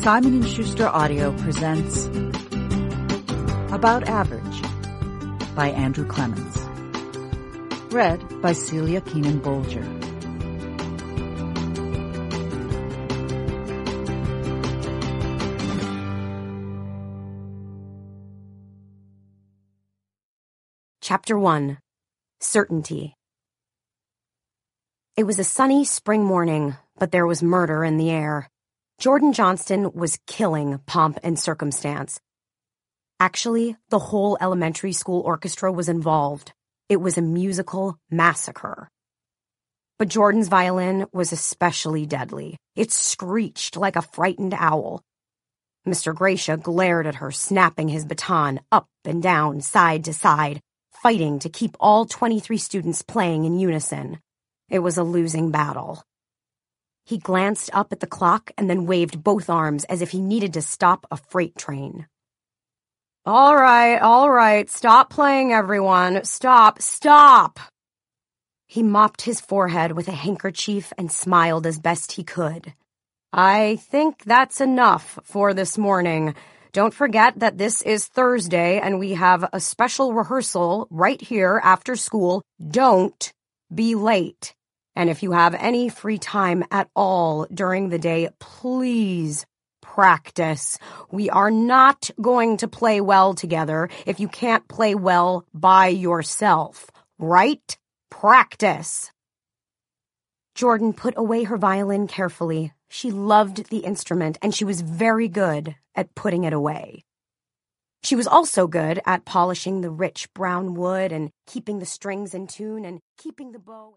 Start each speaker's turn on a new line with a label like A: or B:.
A: Simon & Schuster Audio presents About Average by Andrew Clements. Read by Celia Keenan-Bolger.
B: Chapter 1. Certainty. It was a sunny spring morning, but there was murder in the air. Jordan Johnston was killing pomp and circumstance. Actually, the whole elementary school orchestra was involved. It was a musical massacre. But Jordan's violin was especially deadly. It screeched like a frightened owl. Mr. Gracia glared at her, snapping his baton up and down, side to side, fighting to keep all 23 students playing in unison. It was a losing battle. He glanced up at the clock and then waved both arms as if he needed to stop a freight train. All right, stop playing, everyone. Stop! He mopped his forehead with a handkerchief and smiled as best he could. I think that's enough for this morning. Don't forget that this is Thursday and we have a special rehearsal right here after school. Don't be late. And if you have any free time at all during the day, please practice. We are not going to play well together if you can't play well by yourself, right? Practice. Jordan put away her violin carefully. She loved the instrument, and she was very good at putting it away. She was also good at polishing the rich brown wood and keeping the strings in tune and keeping the bow.